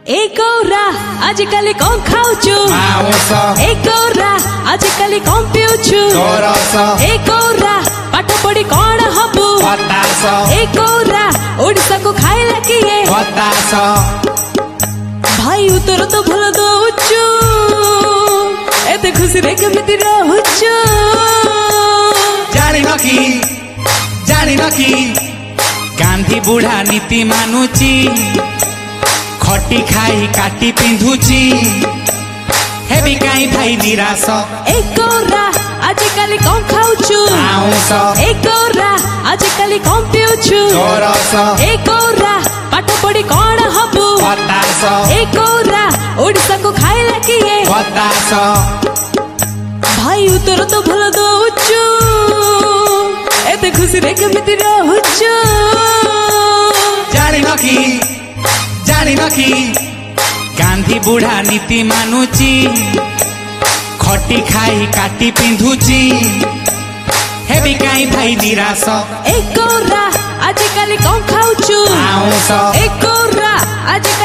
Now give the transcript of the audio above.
ए गौरा आजिकाली कौन खाउछु ए गौरा आजिकाली कौन पिउछु ए गौरा पाठ पढ़ी कौन हबु ए गौरा ओडिसा को खाइला किए भाई उतर तो भल दउछु एते खुशी रे केमिति रहउछु जानि न कि गांधी बुढ़ा नीति मानुची खटी खाई काटी पिंधुची हेबी काई भाई निराश ए गौरा आजिकाली कौन खाउछु ए गौरा आजिकाली कौन पिउछु ए गौरा पाठ पढ़ी कौन हबु ए गौरा ओडिसा को खाइला किए भाई उतर तो भल दउछु एते खुशी रे केमिति रहउछु जानि न कि गांधी बुढ़ा नीति मानुची खटी खाई काटी पिंधुची हेबी काई भाई निराश ए गौरा आजिकाली कौन खाउछु ए गौरा आजिकाली